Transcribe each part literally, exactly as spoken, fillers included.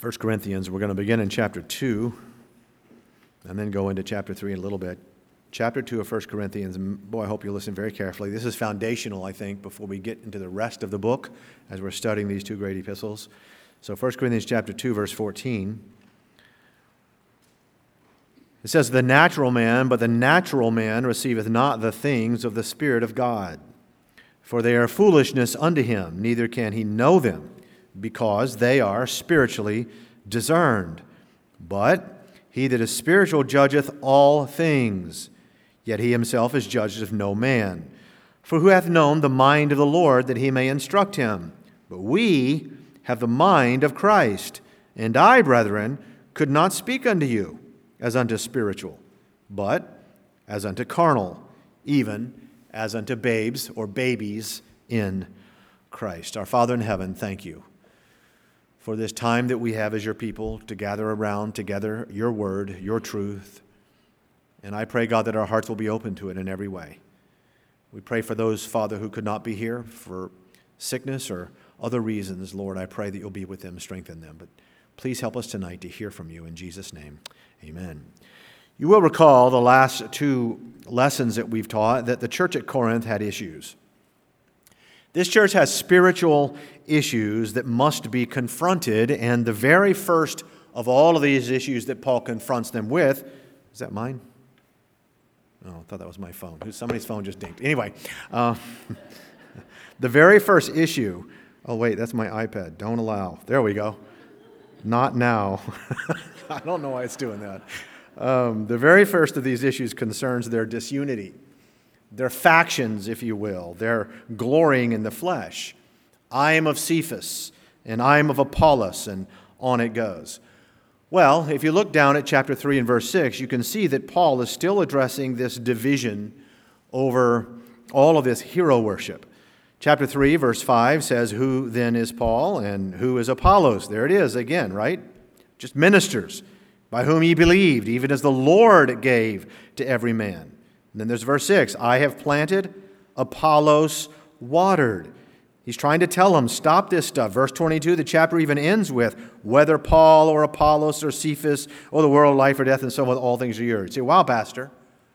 First Corinthians, we're going to begin in chapter two and then go into chapter three in a little bit. Chapter two of First Corinthians, boy, I hope you listen very carefully. This is foundational, I think, before we get into the rest of the book as we're studying these two great epistles. So First Corinthians chapter two, verse fourteen. It says, "The natural man, but the natural man receiveth not the things of the Spirit of God. For they are foolishness unto him, neither can he know them, because they are spiritually discerned. But he that is spiritual judgeth all things, yet he himself is judged of no man. For who hath known the mind of the Lord, that he may instruct him? But we have the mind of Christ. And I, brethren, could not speak unto you as unto spiritual, but as unto carnal, even as unto babes or babies in Christ." Our Father in heaven, thank you for this time that we have as your people to gather around together your word, your truth. And I pray, God, that our hearts will be open to it in every way. We pray for those, Father, who could not be here for sickness or other reasons. Lord, I pray that you'll be with them, strengthen them. But please help us tonight to hear from you in Jesus' name. Amen. You will recall the last two lessons that we've taught that the church at Corinth had issues. This church has spiritual issues that must be confronted, and the very first of all of these issues that Paul confronts them with, is that mine? Oh, I thought that was my phone. Somebody's phone just dinged. Anyway, uh, the very first issue, oh wait, that's my iPad. Don't allow. There we go. Not now. I don't know why it's doing that. Um, the very first of these issues concerns their disunity. Their factions, if you will, their glorying in the flesh. I am of Cephas, and I am of Apollos, and on it goes. Well, if you look down at chapter three and verse six, you can see that Paul is still addressing this division over all of this hero worship. Chapter three, verse five says, "Who then is Paul, and who is Apollos?" There it is again, right? Just ministers, by whom ye believed, even as the Lord gave to every man. And then there's verse six, "I have planted, Apollos watered." He's trying to tell them, stop this stuff. Verse twenty-two, the chapter even ends with, "Whether Paul or Apollos or Cephas or the world, life or death, and so on, all things are yours." You say, wow, Pastor,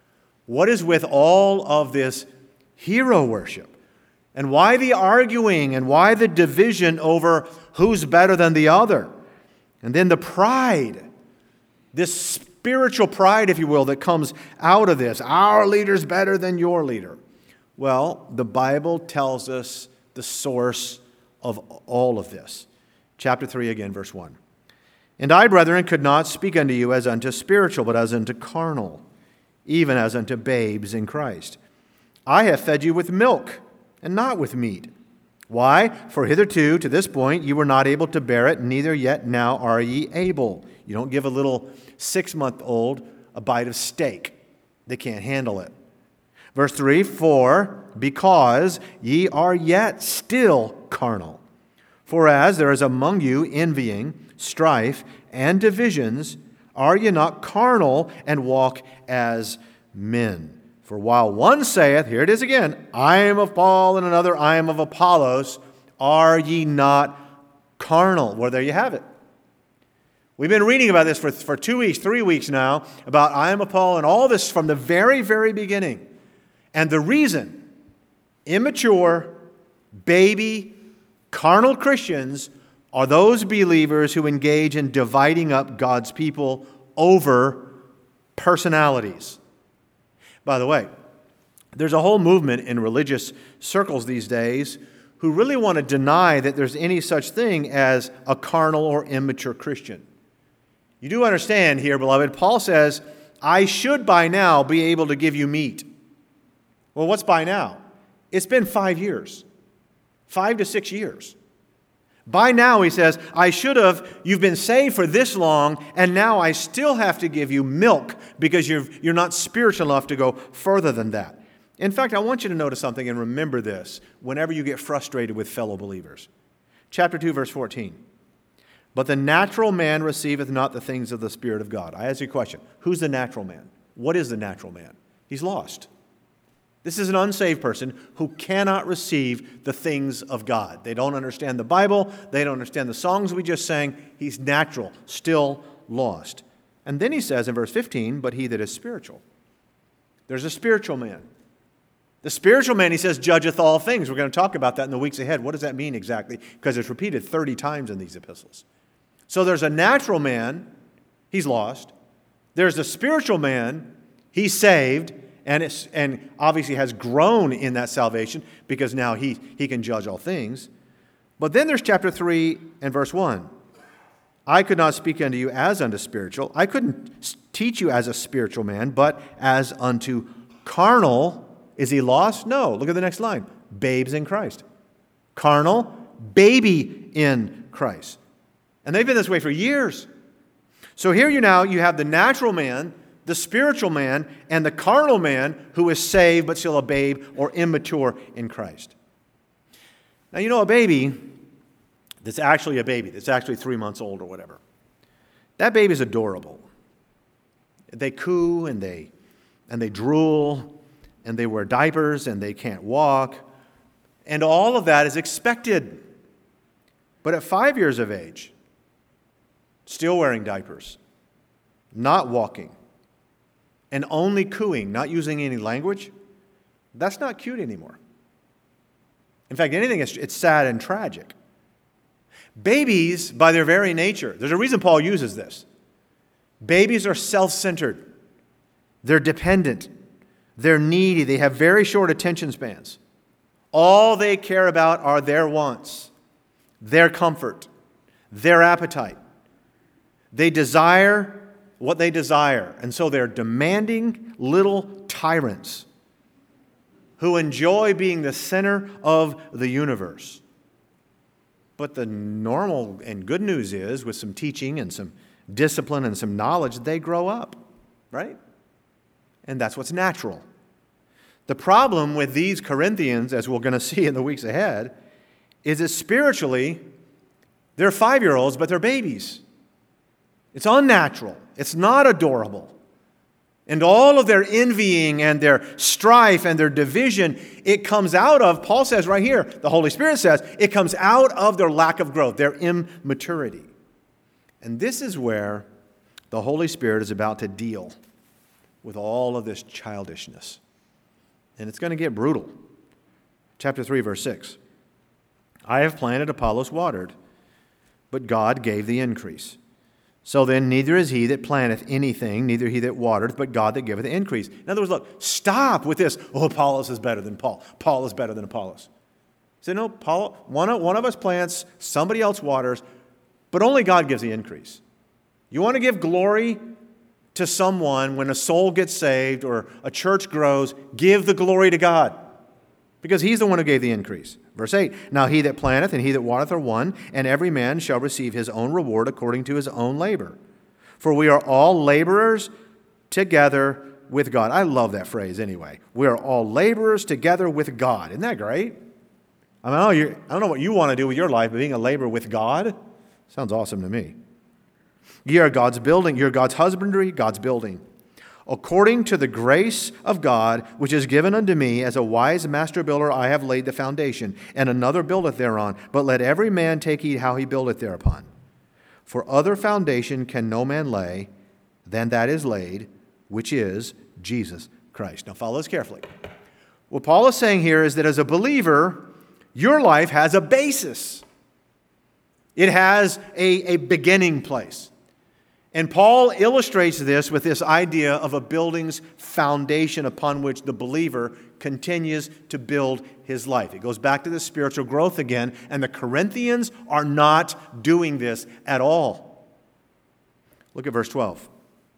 what is with all of this hero worship? And why the arguing and why the division over who's better than the other? And then the pride, this spiritual pride, if you will, that comes out of this. Our leader's better than your leader. Well, the Bible tells us the source of all of this. Chapter three again, verse one. "And I, brethren, could not speak unto you as unto spiritual, but as unto carnal, even as unto babes in Christ. I have fed you with milk, and not with meat. Why? For hitherto, to this point, you were not able to bear it, neither yet now are ye able." You don't give a little six-month-old a bite of steak. They can't handle it. Verse three, "For because ye are yet still carnal. For as there is among you envying, strife, and divisions, are ye not carnal and walk as men? For while one saith," here it is again, "I am of Paul," and another, "I am of Apollos," are ye not carnal?" Well, there you have it. We've been reading about this for, for two weeks, three weeks now, about I am of Paul and all this from the very, very beginning. And the reason immature, baby, carnal Christians are those believers who engage in dividing up God's people over personalities. By the way, there's a whole movement in religious circles these days who really want to deny that there's any such thing as a carnal or immature Christian. You do understand here, beloved, Paul says, I should by now be able to give you meat. Well, what's by now? It's been five years. Five to six years. By now, he says, I should have, you've been saved for this long, and now I still have to give you milk because you're, you're not spiritual enough to go further than that. In fact, I want you to notice something and remember this whenever you get frustrated with fellow believers. Chapter two, verse fourteen. "But the natural man receiveth not the things of the Spirit of God." I ask you a question. Who's the natural man? What is the natural man? He's lost. This is an unsaved person who cannot receive the things of God. They don't understand the Bible. They don't understand the songs we just sang. He's natural, still lost. And then he says in verse fifteen, but he that is spiritual. There's a spiritual man. The spiritual man, he says, judgeth all things. We're going to talk about that in the weeks ahead. What does that mean exactly? Because it's repeated thirty times in these epistles. So there's a natural man, he's lost. There's a spiritual man, he's saved, and it's, and obviously has grown in that salvation because now he, he can judge all things. But then there's chapter three and verse one. I could not speak unto you as unto spiritual. I couldn't teach you as a spiritual man, but as unto carnal. Is he lost? No. Look at the next line. Babes in Christ. Carnal, baby in Christ. And they've been this way for years. So here you now, you have the natural man, the spiritual man, and the carnal man who is saved but still a babe or immature in Christ. Now, you know, a baby that's actually a baby, that's actually three months old or whatever, that baby is adorable. They coo and they, and they drool, and they wear diapers, and they can't walk. And all of that is expected. But at five years of age, still wearing diapers, not walking, and only cooing, not using any language, that's not cute anymore. In fact, anything, it's, it's sad and tragic. Babies, by their very nature, there's a reason Paul uses this. Babies are self-centered. They're dependent. They're needy. They have very short attention spans. All they care about are their wants, their comfort, their appetite. They desire what they desire. And so they're demanding little tyrants who enjoy being the center of the universe. But the normal and good news is, with some teaching and some discipline and some knowledge, they grow up, right? And that's what's natural. The problem with these Corinthians, as we're going to see in the weeks ahead, is that spiritually, they're five-year-olds, but they're babies. It's unnatural. It's not adorable. And all of their envying and their strife and their division, it comes out of, Paul says right here, the Holy Spirit says, it comes out of their lack of growth, their immaturity. And this is where the Holy Spirit is about to deal with all of this childishness. And it's going to get brutal. Chapter three, verse six. I have planted, Apollos watered, but God gave the increase. So then neither is he that planteth anything, neither he that watereth, but God that giveth the increase. In other words, look, stop with this, oh, Apollos is better than Paul. Paul is better than Apollos. Say, no, Paul, one of, one of us plants, somebody else waters, but only God gives the increase. You want to give glory to someone when a soul gets saved or a church grows, give the glory to God, because he's the one who gave the increase. Verse eight, now he that planteth and he that watereth are one, and every man shall receive his own reward according to his own labor. For we are all laborers together with God. I love that phrase anyway. We are all laborers together with God. Isn't that great? I mean, I don't know, I don't know what you want to do with your life, but being a laborer with God sounds awesome to me. Ye are God's building. You're God's husbandry, God's building. According to the grace of God, which is given unto me, as a wise master builder, I have laid the foundation, and another buildeth thereon. But let every man take heed how he buildeth thereupon. For other foundation can no man lay than that is laid, which is Jesus Christ. Now follow this carefully. What Paul is saying here is that as a believer, your life has a basis. It has a, a beginning place. And Paul illustrates this with this idea of a building's foundation upon which the believer continues to build his life. It goes back to the spiritual growth again, and the Corinthians are not doing this at all. Look at verse twelve.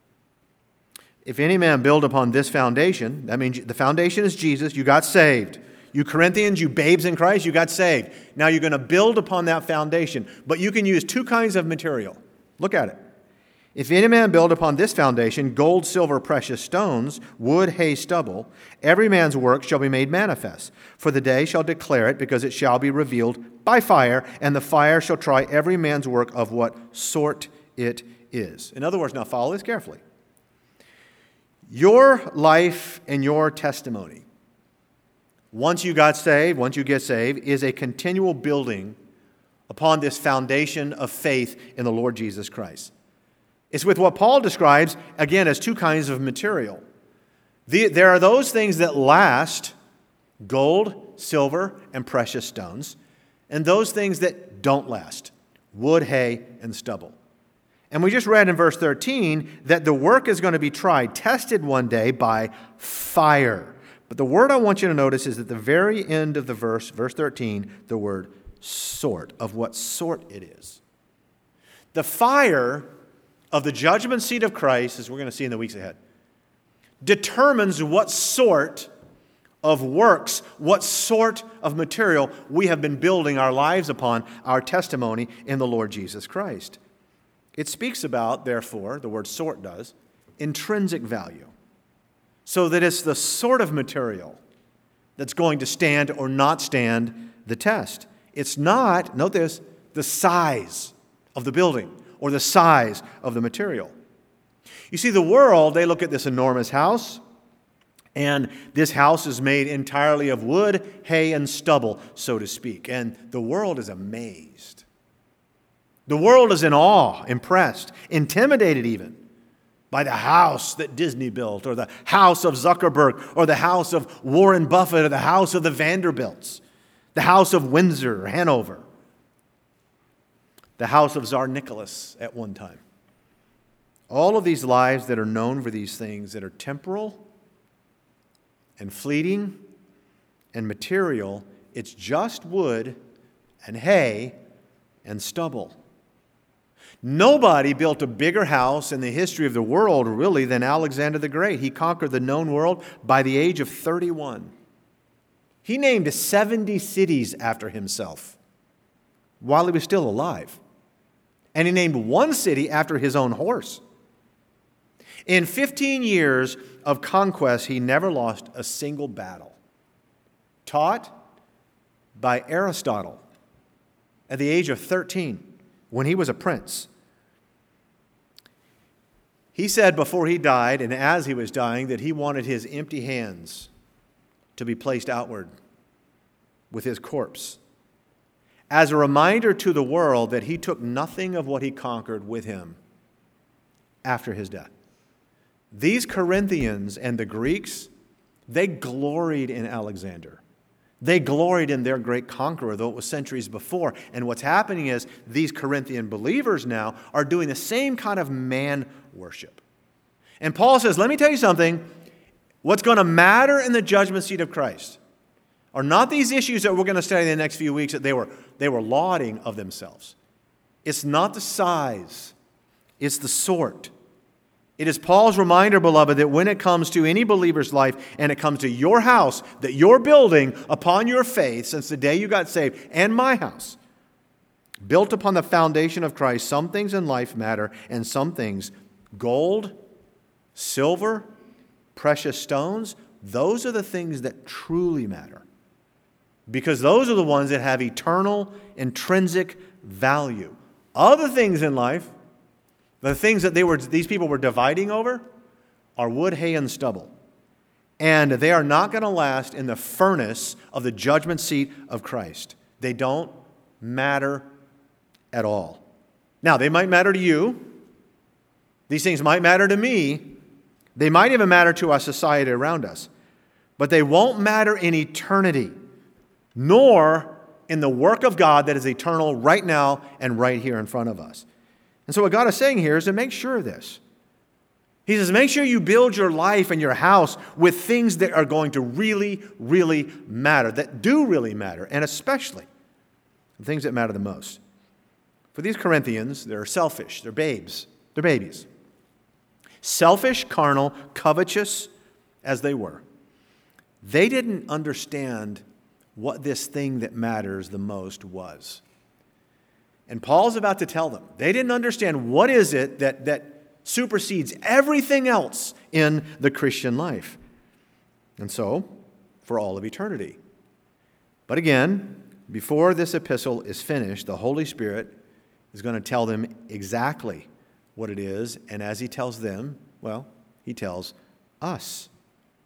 If any man build upon this foundation, that means the foundation is Jesus, you got saved. You Corinthians, you babes in Christ, you got saved. Now you're going to build upon that foundation, but you can use two kinds of material. Look at it. If any man build upon this foundation gold, silver, precious stones, wood, hay, stubble, every man's work shall be made manifest. For the day shall declare it, because it shall be revealed by fire, and the fire shall try every man's work of what sort it is. In other words, now follow this carefully. Your life and your testimony once you got saved, once you get saved, is a continual building upon this foundation of faith in the Lord Jesus Christ. It's with what Paul describes, again, as two kinds of material. The, there are those things that last, gold, silver, and precious stones, and those things that don't last, wood, hay, and stubble. And we just read in verse thirteen that the work is going to be tried, tested one day by fire. But the word I want you to notice is at the very end of the verse, verse thirteen, the word sort, of what sort it is. The fire of the judgment seat of Christ, as we're going to see in the weeks ahead, determines what sort of works, what sort of material we have been building our lives upon, our testimony in the Lord Jesus Christ. It speaks about, therefore, the word sort does, intrinsic value. So that it's the sort of material that's going to stand or not stand the test. It's not, note this, the size of the building or the size of the material. You see, the world, they look at this enormous house, and this house is made entirely of wood, hay, and stubble, so to speak. And the world is amazed. The world is in awe, impressed, intimidated even by the house that Disney built, or the house of Zuckerberg, or the house of Warren Buffett, or the house of the Vanderbilts, the house of Windsor, or Hanover, the house of Tsar Nicholas at one time. All of these lives that are known for these things that are temporal and fleeting and material, it's just wood and hay and stubble. Nobody built a bigger house in the history of the world, really, than Alexander the Great. He conquered the known world by the age of thirty-one. He named seventy cities after himself while he was still alive. And he named one city after his own horse. In fifteen years of conquest, he never lost a single battle. Taught by Aristotle at the age of thirteen, when he was a prince. He said before he died, and as he was dying, that he wanted his empty hands to be placed outward with his corpse, as a reminder to the world that he took nothing of what he conquered with him after his death. These Corinthians and the Greeks, they gloried in Alexander. They gloried in their great conqueror, though it was centuries before. And what's happening is these Corinthian believers now are doing the same kind of man worship. And Paul says, let me tell you something. What's going to matter in the judgment seat of Christ are not these issues that we're going to study in the next few weeks that they were, they were lauding of themselves. It's not the size. It's the sort. It is Paul's reminder, beloved, that when it comes to any believer's life and it comes to your house that you're building upon your faith since the day you got saved, and my house, built upon the foundation of Christ, some things in life matter and some things, gold, silver, precious stones, those are the things that truly matter. Because those are the ones that have eternal, intrinsic value. Other things in life, the things that they were, these people were dividing over, are wood, hay, and stubble. And they are not going to last in the furnace of the judgment seat of Christ. They don't matter at all. Now, they might matter to you. These things might matter to me. They might even matter to our society around us. But they won't matter in eternity, nor in the work of God that is eternal right now and right here in front of us. And so what God is saying here is to make sure of this. He says, make sure you build your life and your house with things that are going to really, really matter, that do really matter, and especially the things that matter the most. For these Corinthians, they're selfish, they're babes, they're babies. Selfish, carnal, covetous as they were, they didn't understand what this thing that matters the most was. And Paul's about to tell them. They didn't understand what is it that, that supersedes everything else in the Christian life. And so, for all of eternity. But again, before this epistle is finished, the Holy Spirit is going to tell them exactly what it is. And as he tells them, well, he tells us.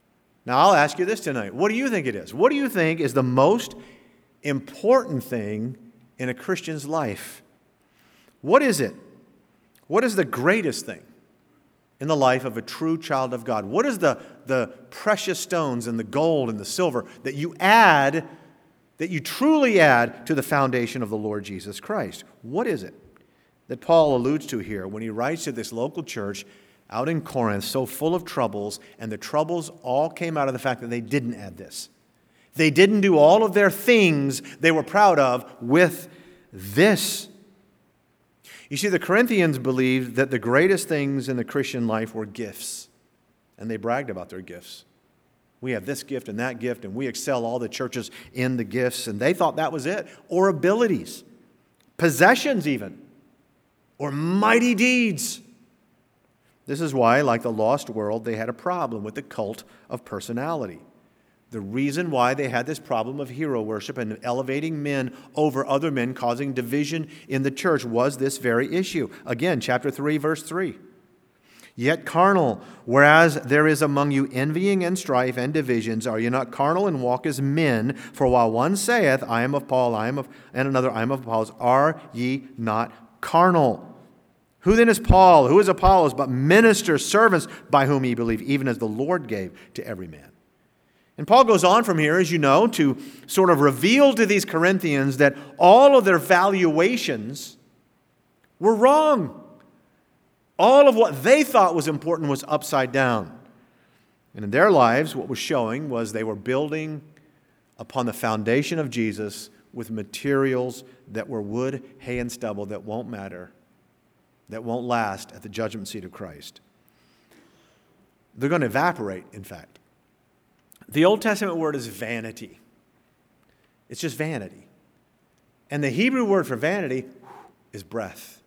Now, I'll ask you this tonight. What do you think it is? What do you think is the most important thing in a Christian's life? What is it? What is the greatest thing in the life of a true child of God? What is the, the precious stones and the gold and the silver that you add, that you truly add to the foundation of the Lord Jesus Christ? What is it that Paul alludes to here when he writes to this local church out in Corinth, so full of troubles, and the troubles all came out of the fact that they didn't add this. They didn't do all of their things they were proud of with this. You see, the Corinthians believed that the greatest things in the Christian life were gifts, and they bragged about their gifts. We have this gift and that gift, and we excel all the churches in the gifts, and they thought that was it. Or abilities, possessions even, or mighty deeds. This is why, like the lost world, they had a problem with the cult of personality. The reason why they had this problem of hero worship and elevating men over other men, causing division in the church, was this very issue. Again, chapter three, verse three. Yet carnal, whereas there is among you envying and strife and divisions, are you not carnal and walk as men? For while one saith, I am of Paul, I am of, and another, I am of Apollos, are ye not carnal? Who then is Paul? Who is Apollos? But ministers, servants, by whom ye believe, even as the Lord gave to every man. And Paul goes on from here, as you know, to sort of reveal to these Corinthians that all of their valuations were wrong. All of what they thought was important was upside down. And in their lives, what was showing was they were building upon the foundation of Jesus with materials that were wood, hay, and stubble that won't matter, that won't last at the judgment seat of Christ. They're going to evaporate, in fact. The Old Testament word is vanity. It's just vanity. And the Hebrew word for vanity is breath.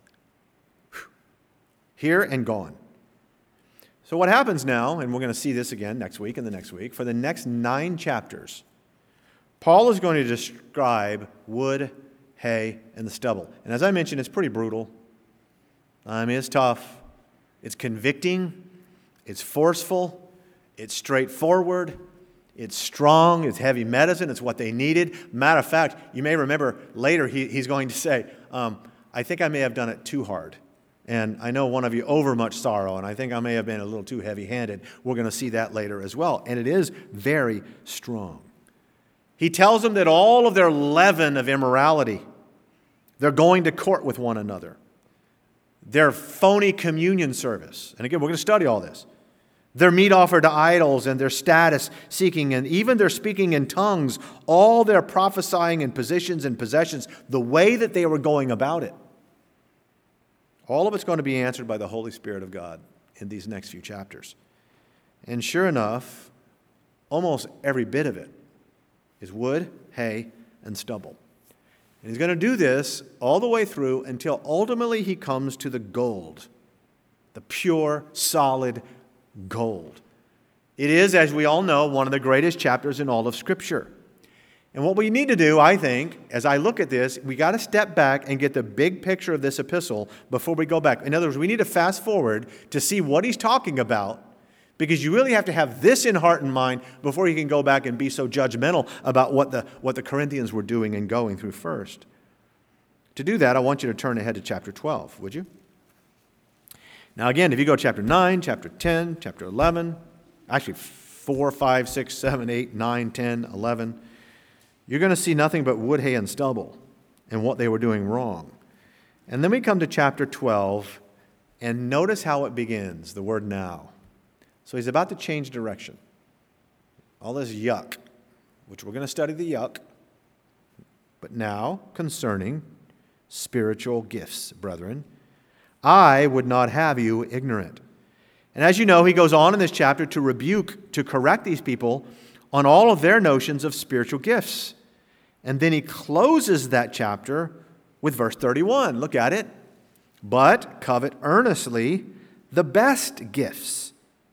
Here and gone. So what happens now, and we're going to see this again next week and the next week, for the next nine chapters, Paul is going to describe wood, hay, and the stubble. And as I mentioned, it's pretty brutal. I mean, it's tough. It's convicting. It's forceful. It's straightforward. It's strong. It's heavy medicine. It's what they needed. Matter of fact, you may remember later he, he's going to say, um, I think I may have done it too hard. And I know one of you over much sorrow, and I think I may have been a little too heavy-handed. We're going to see that later as well. And it is very strong. He tells them that all of their leaven of immorality, they're going to court with one another. Their phony communion service. And again, we're going to study all this. Their meat offered to idols and their status seeking and even their speaking in tongues, all their prophesying and positions and possessions, the way that they were going about it. All of it's going to be answered by the Holy Spirit of God in these next few chapters. And sure enough, almost every bit of it is wood, hay, and stubble. And he's going to do this all the way through until ultimately he comes to the gold, the pure, solid gold. It is, as we all know, one of the greatest chapters in all of Scripture. And what we need to do, I think, as I look at this, we got to step back and get the big picture of this epistle before we go back. In other words, we need to fast forward to see what he's talking about, because you really have to have this in heart and mind before you can go back and be so judgmental about what the, what the Corinthians were doing and going through first. To do that, I want you to turn ahead to chapter twelve, would you? Now again, if you go to chapter nine, chapter ten, chapter eleven, actually four, five, six, seven, eight, nine, ten, eleven, you're going to see nothing but wood, hay, and stubble and what they were doing wrong. And then we come to chapter twelve, and notice how it begins, the word now. So he's about to change direction. All this yuck, which we're going to study the yuck, but now concerning spiritual gifts, brethren, I would not have you ignorant. And as you know, he goes on in this chapter to rebuke, to correct these people on all of their notions of spiritual gifts. And then he closes that chapter with verse thirty-one. Look at it. But covet earnestly the best gifts.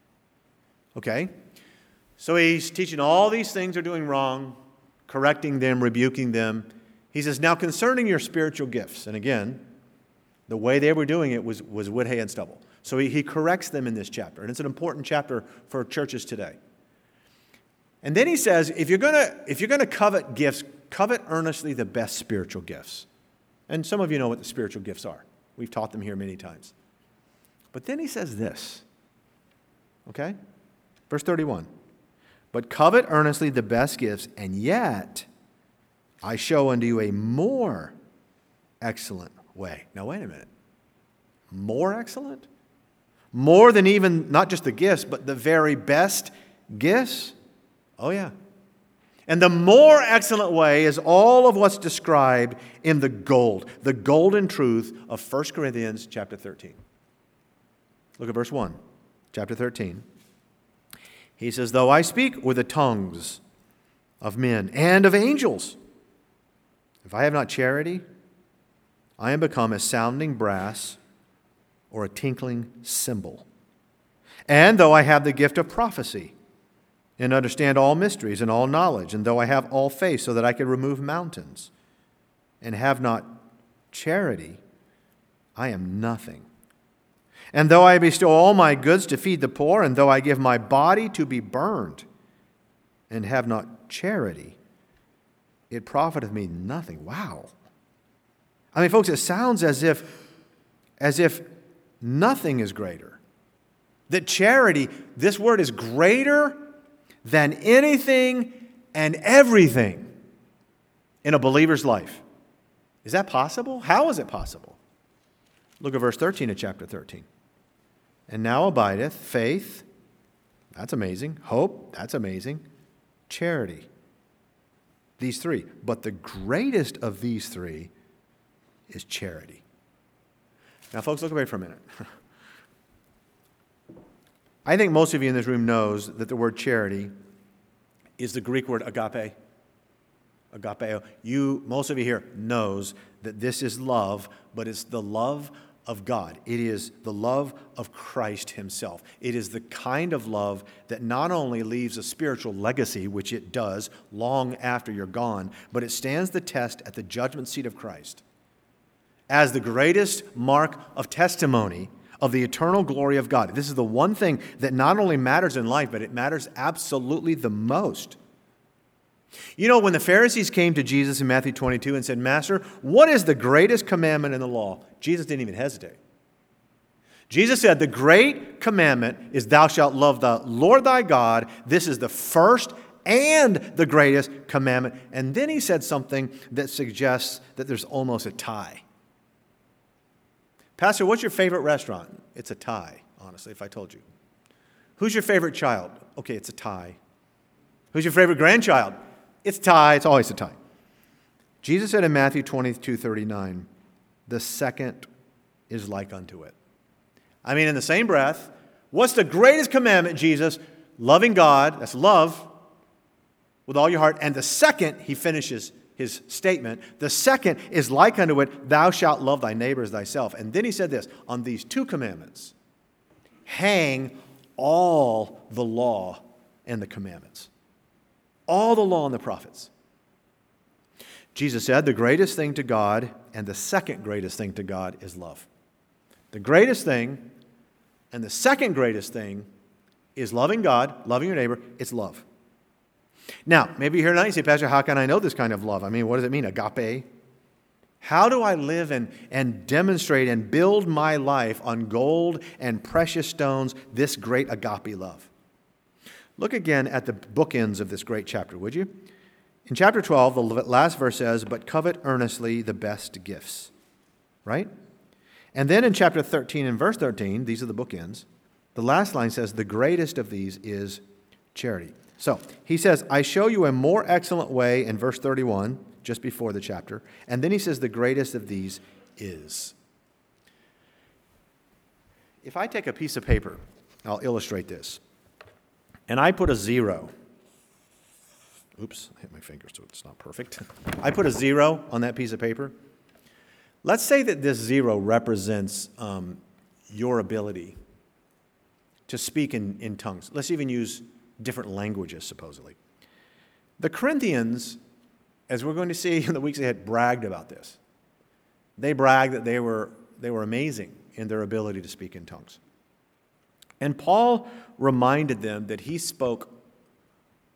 Okay? So he's teaching all these things they're doing wrong, correcting them, rebuking them. He says, now concerning your spiritual gifts, and again, the way they were doing it was, was wood, hay, and stubble. So he, he corrects them in this chapter, and it's an important chapter for churches today. And then he says, if you're going to if you're going to covet gifts, covet earnestly the best spiritual gifts. And some of you know what the spiritual gifts are. We've taught them here many times. But then he says this. Okay? Verse thirty-one. But covet earnestly the best gifts, and yet I show unto you a more excellent way. Now wait a minute. More excellent? More than even, not just the gifts, but the very best gifts? Oh yeah. And the more excellent way is all of what's described in the gold, the golden truth of First Corinthians chapter thirteen. Look at verse one, chapter thirteen. He says, though I speak with the tongues of men and of angels, if I have not charity, I am become a sounding brass or a tinkling cymbal. And though I have the gift of prophecy, and understand all mysteries and all knowledge, and though I have all faith so that I can remove mountains, and have not charity, I am nothing. And though I bestow all my goods to feed the poor, and though I give my body to be burned, and have not charity, it profiteth me nothing. Wow. I mean, folks, it sounds as if, as if nothing is greater. That charity, this word is greater than anything and everything in a believer's life. Is that possible? How is it possible? Look at verse thirteen of chapter thirteen. And now abideth faith, that's amazing. Hope, that's amazing. Charity, these three. But the greatest of these three is charity. Now, folks, look away for a minute. I think most of you in this room knows that the word charity is the Greek word agape. Agapeo. You, most of you here knows that this is love, but it's the love of God. It is the love of Christ himself. It is the kind of love that not only leaves a spiritual legacy, which it does long after you're gone, but it stands the test at the judgment seat of Christ as the greatest mark of testimony of the eternal glory of God. This is the one thing that not only matters in life, but it matters absolutely the most. You know, when the Pharisees came to Jesus in Matthew twenty-two and said, Master, what is the greatest commandment in the law? Jesus didn't even hesitate. Jesus said, the great commandment is thou shalt love the Lord thy God. This is the first and the greatest commandment. And then he said something that suggests that there's almost a tie. Pastor, what's your favorite restaurant? It's a tie, honestly, if I told you. Who's your favorite child? Okay, it's a tie. Who's your favorite grandchild? It's a tie. It's always a tie. Jesus said in Matthew twenty-two thirty-nine, the second is like unto it. I mean, in the same breath, what's the greatest commandment, Jesus? Loving God, that's love, with all your heart. And the second, he finishes his statement, the second is like unto it, thou shalt love thy neighbor as thyself. And then he said this, on these two commandments, hang all the law and the commandments. All the law and the prophets. Jesus said the greatest thing to God and the second greatest thing to God is love. The greatest thing and the second greatest thing is loving God, loving your neighbor. It's love. Now, maybe you're here tonight and you say, Pastor, how can I know this kind of love? I mean, what does it mean, agape? How do I live and, and demonstrate and build my life on gold and precious stones, this great agape love? Look again at the bookends of this great chapter, would you? In chapter twelve, the last verse says, but covet earnestly the best gifts. Right? And then in chapter thirteen and verse thirteen, these are the bookends, the last line says, the greatest of these is charity. So, he says, I show you a more excellent way in verse thirty-one, just before the chapter. And then he says, the greatest of these is. If I take a piece of paper, I'll illustrate this. And I put a zero. Oops, I hit my finger so it's not perfect. I put a zero on that piece of paper. Let's say that this zero represents um, your ability to speak in, in tongues. Let's even use different languages, supposedly. The Corinthians, as we're going to see in the weeks ahead, bragged about this. They bragged that they were, they were amazing in their ability to speak in tongues. And Paul reminded them that he spoke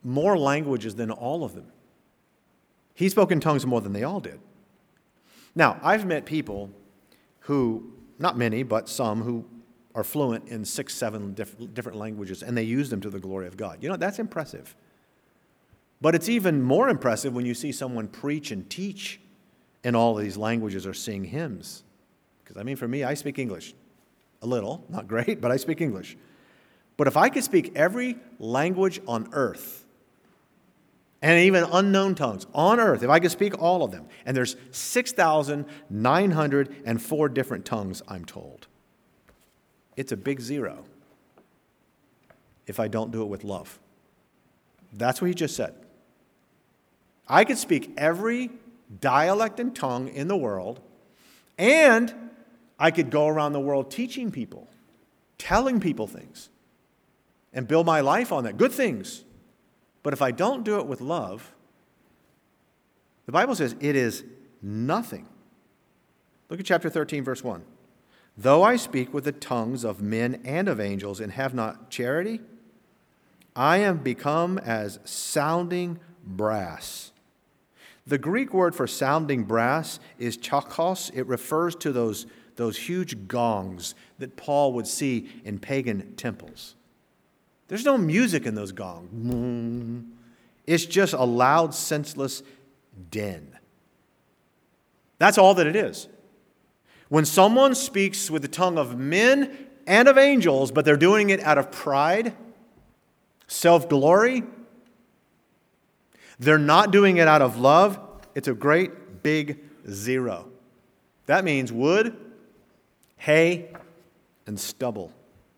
more languages than all of them. He spoke in tongues more than they all did. Now, I've met people who, not many, but some, who are fluent in six, seven diff- different languages, and they use them to the glory of God. You know, that's impressive. But it's even more impressive when you see someone preach and teach in all of these languages or sing hymns. Because, I mean, for me, I speak English. A little, not great, but I speak English. But if I could speak every language on earth, and even unknown tongues on earth, if I could speak all of them, and there's six thousand nine hundred four different tongues, I'm told, it's a big zero if I don't do it with love. That's what he just said. I could speak every dialect and tongue in the world, and I could go around the world teaching people, telling people things, and build my life on that. Good things. But if I don't do it with love, the Bible says it is nothing. Look at chapter thirteen, verse one. Though I speak with the tongues of men and of angels and have not charity, I am become as sounding brass. The Greek word for sounding brass is chakos. It refers to those, those huge gongs that Paul would see in pagan temples. There's no music in those gongs. It's just a loud, senseless din. That's all that it is. When someone speaks with the tongue of men and of angels, but they're doing it out of pride, self-glory, they're not doing it out of love, it's a great big zero. That means wood, hay, and stubble.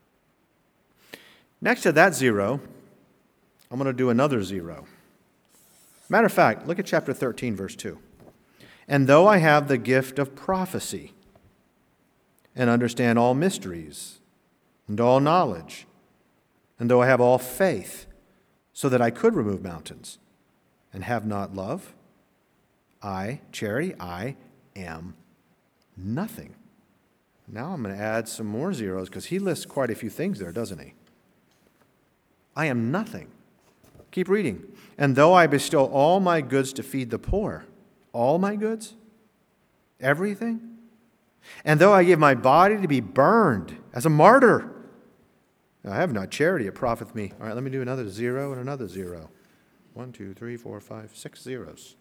Next to that zero, I'm going to do another zero. Matter of fact, look at chapter thirteen, verse two. And though I have the gift of prophecy and understand all mysteries and all knowledge, and though I have all faith so that I could remove mountains and have not love, I, charity, I am nothing. Now I'm going to add some more zeros because he lists quite a few things there, doesn't he? I am nothing. Keep reading. And though I bestow all my goods to feed the poor, all my goods, everything, and though I give my body to be burned as a martyr, I have not charity, it profiteth me. All right, let me do another zero and another zero. One, two, three, four, five, six zeros.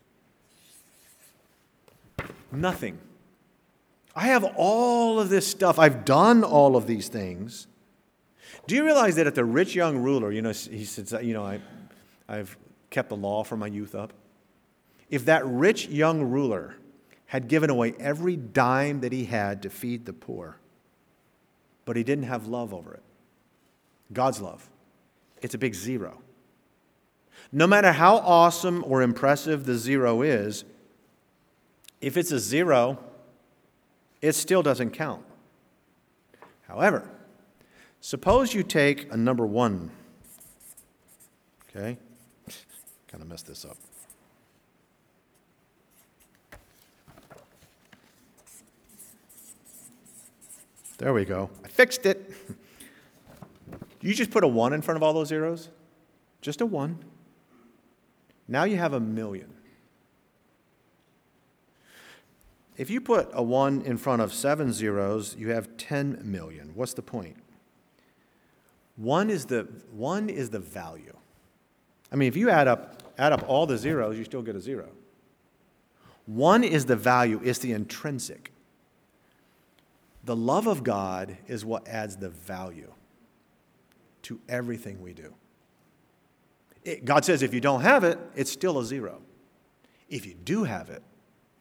Nothing. I have all of this stuff. I've done all of these things. Do you realize that if the rich young ruler, you know, he says, you know, I, I've kept the law from my youth up. If that rich young ruler had given away every dime that he had to feed the poor, but he didn't have love over it, God's love, it's a big zero. No matter how awesome or impressive the zero is, if it's a zero, it still doesn't count. However, suppose you take a number one. Okay? Kind of messed this up. There we go. I fixed it. You just put a one in front of all those zeros? Just a one. Now you have a million. If you put a one in front of seven zeros, you have ten million. What's the point? One is the one is the value. I mean, if you add up add up all the zeros, you still get a zero. One is the value, it's the intrinsic. The love of God is what adds the value to everything we do. It, God says if you don't have it, it's still a zero. If you do have it,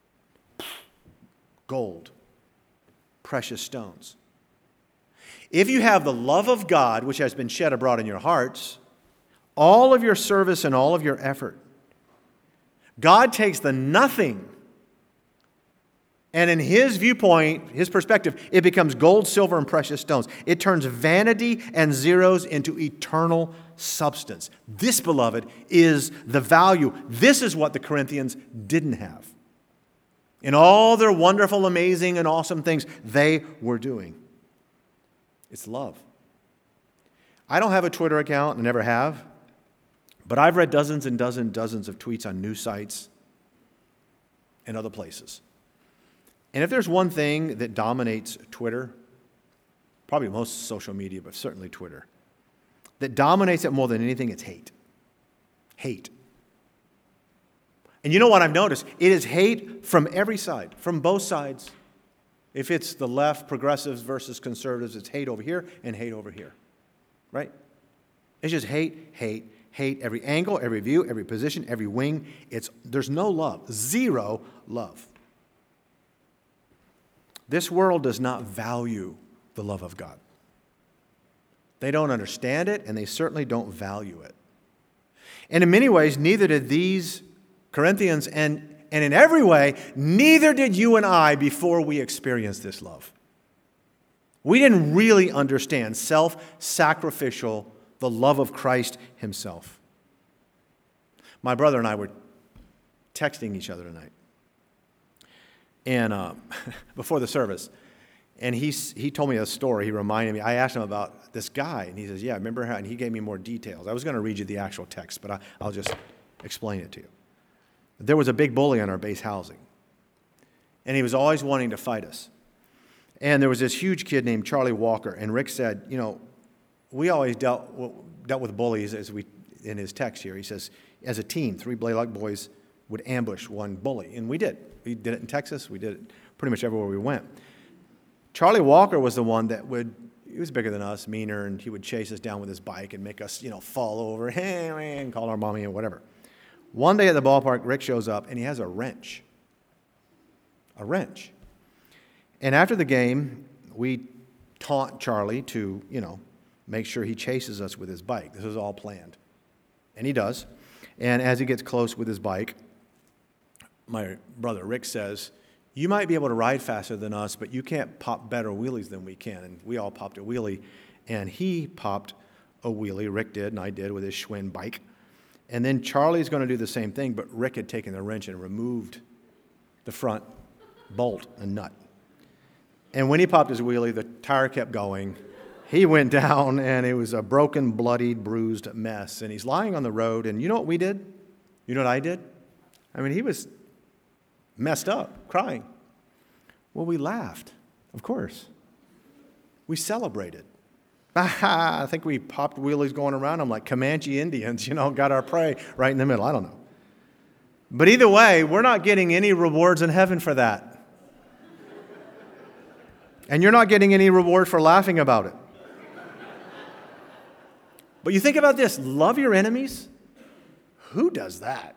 gold, precious stones. If you have the love of God, which has been shed abroad in your hearts, all of your service and all of your effort, God takes the nothing, and in His viewpoint, His perspective, it becomes gold, silver, and precious stones. It turns vanity and zeros into eternal substance. This, beloved, is the value. This is what the Corinthians didn't have. In all their wonderful, amazing, and awesome things they were doing. It's love. I don't have a Twitter account and never have, But I've read dozens and dozens and dozens of tweets on news sites and other places. And if there's one thing that dominates Twitter, probably most social media, but certainly Twitter, that dominates it more than anything, it's hate. Hate. And you know what I've noticed? It is hate from every side, from both sides. If it's the left, progressives versus conservatives, it's hate over here and hate over here. Right? It's just hate, hate, hate. Every angle, every view, every position, every wing. It's there's no love. Zero love. This world does not value the love of God. They don't understand it, and they certainly don't value it. And in many ways, neither did these Corinthians, and, and in every way, neither did you and I before we experienced this love. We didn't really understand self-sacrificial, the love of Christ himself. My brother and I were texting each other tonight, and uh, before the service, and he, he told me a story. He reminded me. I asked him about this guy, and he says, yeah, remember how, and he gave me more details. I was going to read you the actual text, but I, I'll just explain it to you. There was a big bully on our base housing, and he was always wanting to fight us. And there was this huge kid named Charlie Walker, and Rick said, you know, we always dealt, dealt with bullies, as we in his text here. He says, as a team, three Blaylock boys would ambush one bully, and we did. We did it in Texas. We did it pretty much everywhere we went. Charlie Walker was the one that would, he was bigger than us, meaner, and he would chase us down with his bike and make us, you know, fall over, hey, man, call our mommy and whatever. One day at the ballpark, Rick shows up, and he has a wrench. A wrench. And after the game, we taunt Charlie to, you know, make sure he chases us with his bike. This was all planned. And he does. And as he gets close with his bike, my brother Rick says, you might be able to ride faster than us, but you can't pop better wheelies than we can. And we all popped a wheelie, and he popped a wheelie. Rick did, and I did with his Schwinn bike. And then Charlie's going to do the same thing, but Rick had taken the wrench and removed the front bolt and nut. And when he popped his wheelie, the tire kept going. He went down, and it was a broken, bloodied, bruised mess. And he's lying on the road, and you know what we did? You know what I did? I mean, he was messed up, crying. Well, we laughed, of course. We celebrated. I think we popped wheelies going around them like Comanche Indians, you know, got our prey right in the middle. I don't know. But either way, we're not getting any rewards in heaven for that. And you're not getting any reward for laughing about it. But you think about this, love your enemies? Who does that?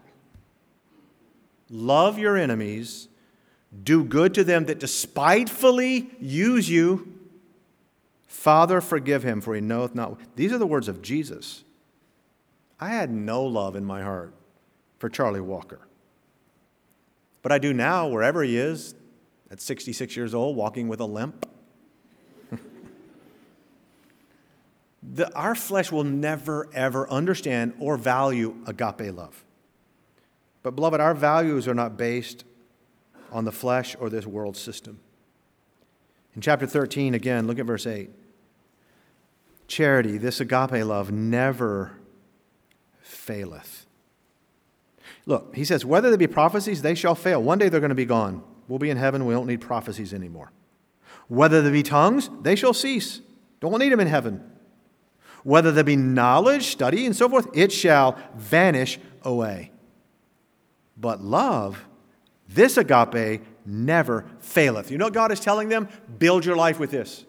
Love your enemies, do good to them that despitefully use you. Father, forgive him, for he knoweth not. These are the words of Jesus. I had no love in my heart for Charlie Walker. But I do now, wherever he is, at sixty-six years old, walking with a limp. the, our flesh will never, ever understand or value agape love. But beloved, our values are not based on the flesh or this world system. In chapter thirteen, again, look at verse eight. Charity, this agape love, never faileth. Look, he says, whether there be prophecies, they shall fail. One day they're going to be gone. We'll be in heaven. We don't need prophecies anymore. Whether there be tongues, they shall cease. Don't need them in heaven. Whether there be knowledge, study, and so forth, it shall vanish away. But love, this agape, never faileth. You know what God is telling them? Build your life with this.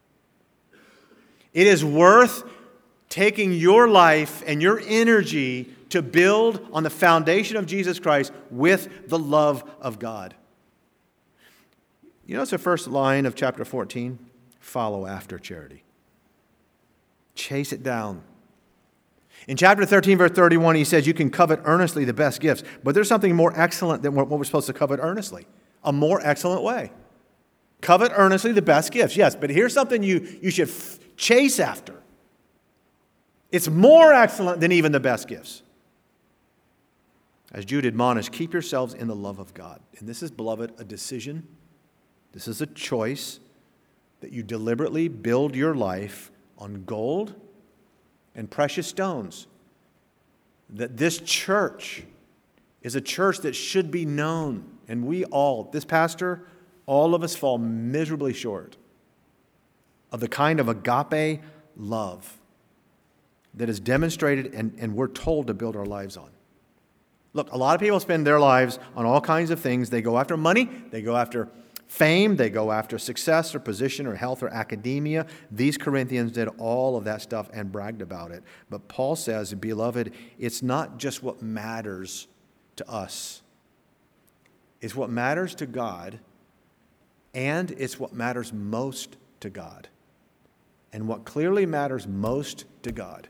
It is worth taking your life and your energy to build on the foundation of Jesus Christ with the love of God. You know, it's the first line of chapter fourteen. Follow after charity. Chase it down. In chapter thirteen, verse thirty-one, he says you can covet earnestly the best gifts, but there's something more excellent than what we're supposed to covet earnestly. A more excellent way. Covet earnestly the best gifts, yes, but here's something you, you should f- chase after. It's more excellent than even the best gifts. As Jude admonished, keep yourselves in the love of God. And this is, beloved, a decision. This is a choice that you deliberately build your life on gold and precious stones. that this church is a church that should be known. And we all, this pastor, all of us fall miserably short of the kind of agape love that is demonstrated and, and we're told to build our lives on. Look, a lot of people spend their lives on all kinds of things. They go after money, they go after fame, they go after success or position or health or academia. These Corinthians did all of that stuff and bragged about it. But Paul says, beloved, it's not just what matters to us. It's what matters to God, and it's what matters most to God. And what clearly matters most to God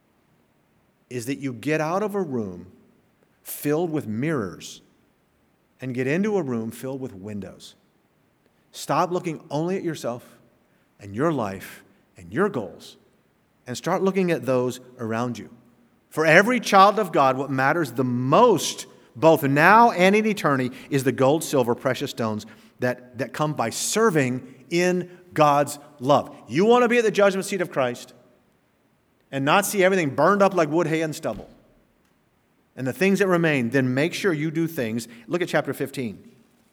is that you get out of a room filled with mirrors and get into a room filled with windows. Stop looking only at yourself and your life and your goals and start looking at those around you. For every child of God, what matters the most, both now and in eternity, is the gold, silver, precious stones that, that come by serving in God's love. You want to be at the judgment seat of Christ and not see everything burned up like wood, hay, and stubble, and the things that remain, then make sure you do things. Look at chapter fifteen.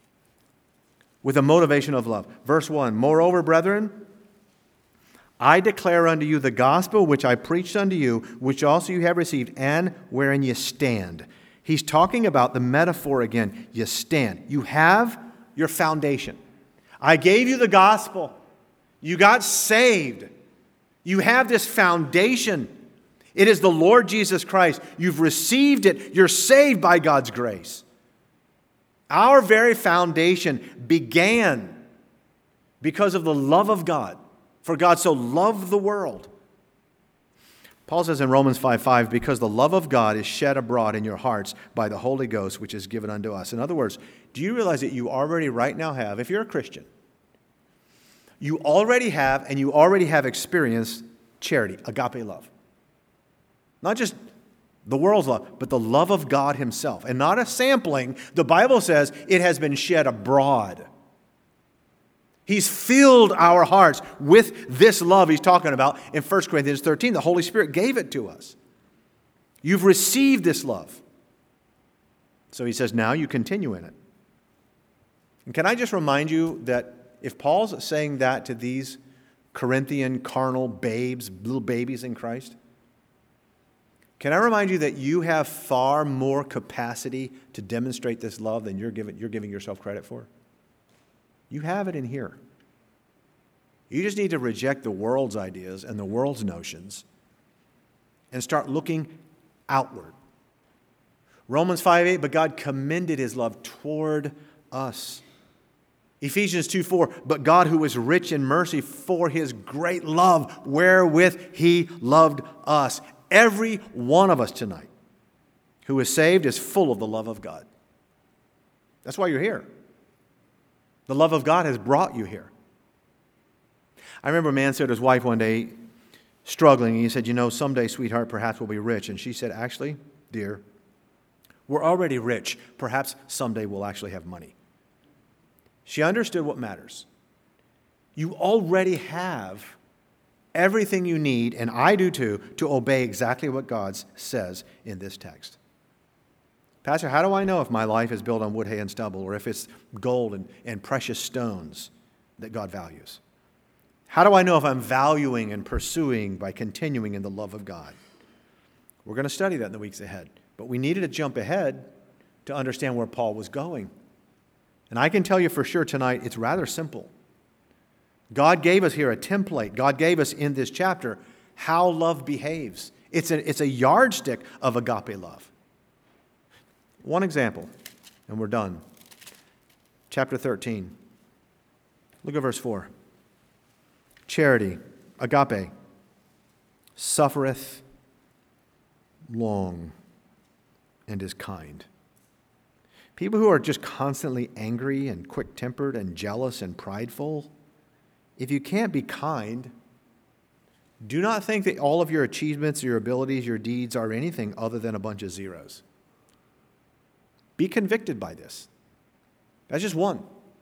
With a motivation of love. Verse one, moreover, brethren, I declare unto you the gospel which I preached unto you, which also you have received, and wherein you stand. He's talking about the metaphor again. You stand. You have your foundation. I gave you the gospel. You got saved. You have this foundation. It is the Lord Jesus Christ. You've received it. You're saved by God's grace. Our very foundation began because of the love of God. For God so loved the world. Paul says in Romans five five, because the love of God is shed abroad in your hearts by the Holy Ghost, which is given unto us. In other words, do you realize that you already right now have, if you're a Christian, you already have and you already have experienced charity, agape love. Not just the world's love, but the love of God himself. And not a sampling. The Bible says it has been shed abroad. He's filled our hearts with this love he's talking about in First Corinthians thirteen. The Holy Spirit gave it to us. You've received this love. So he says, now you continue in it. And can I just remind you that if Paul's saying that to these Corinthian carnal babes, little babies in Christ, can I remind you that you have far more capacity to demonstrate this love than you're giving, you're giving yourself credit for? You have it in here. You just need to reject the world's ideas and the world's notions and start looking outward. Romans five eight, but God commended his love toward us. Ephesians two four, but God who is rich in mercy for his great love wherewith he loved us. Every one of us tonight who is saved is full of the love of God. That's why you're here. The love of God has brought you here. I remember a man said to his wife one day, struggling, he said, you know, someday, sweetheart, perhaps we'll be rich. And she said, actually, dear, we're already rich. Perhaps someday we'll actually have money. She understood what matters. You already have everything you need, and I do too, to obey exactly what God says in this text. Pastor, how do I know if my life is built on wood, hay, and stubble, or if it's gold and, and precious stones that God values? How do I know if I'm valuing and pursuing by continuing in the love of God? We're going to study that in the weeks ahead. But we needed to jump ahead to understand where Paul was going. And I can tell you for sure tonight, it's rather simple. God gave us here a template. God gave us in this chapter how love behaves. It's a, it's a yardstick of agape love. One example, and we're done. Chapter thirteen. Look at verse four. Charity, agape, suffereth long and is kind. People who are just constantly angry and quick-tempered and jealous and prideful, if you can't be kind, do not think that all of your achievements, your abilities, your deeds are anything other than a bunch of zeros. Be convicted by this. That's just one.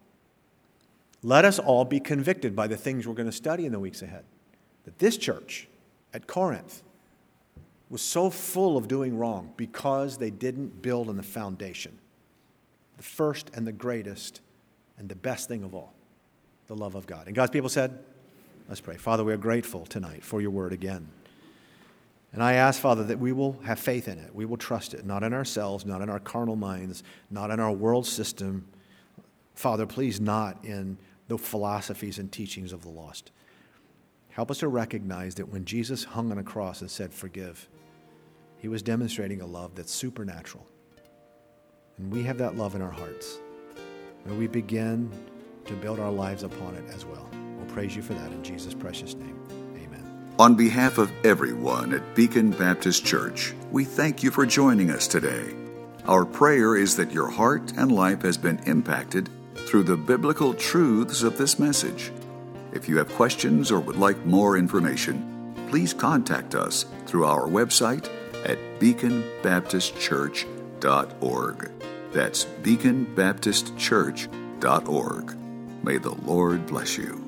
Let us all be convicted by the things we're going to study in the weeks ahead. That this church at Corinth was so full of doing wrong because they didn't build on the foundation, the first and the greatest and the best thing of all, the love of God. And God's people said, let's pray. Father, we are grateful tonight for your word again. And I ask, Father, that we will have faith in it. We will trust it, not in ourselves, not in our carnal minds, not in our world system. Father, please not in the philosophies and teachings of the lost. Help us to recognize that when Jesus hung on a cross and said, forgive, he was demonstrating a love that's supernatural. And we have that love in our hearts. May we begin to build our lives upon it as well. We'll praise you for that in Jesus' precious name. Amen. On behalf of everyone at Beacon Baptist Church, we thank you for joining us today. Our prayer is that your heart and life has been impacted through the biblical truths of this message. If you have questions or would like more information, please contact us through our website at beacon baptist church dot org. That's beacon baptist church dot org. May the Lord bless you.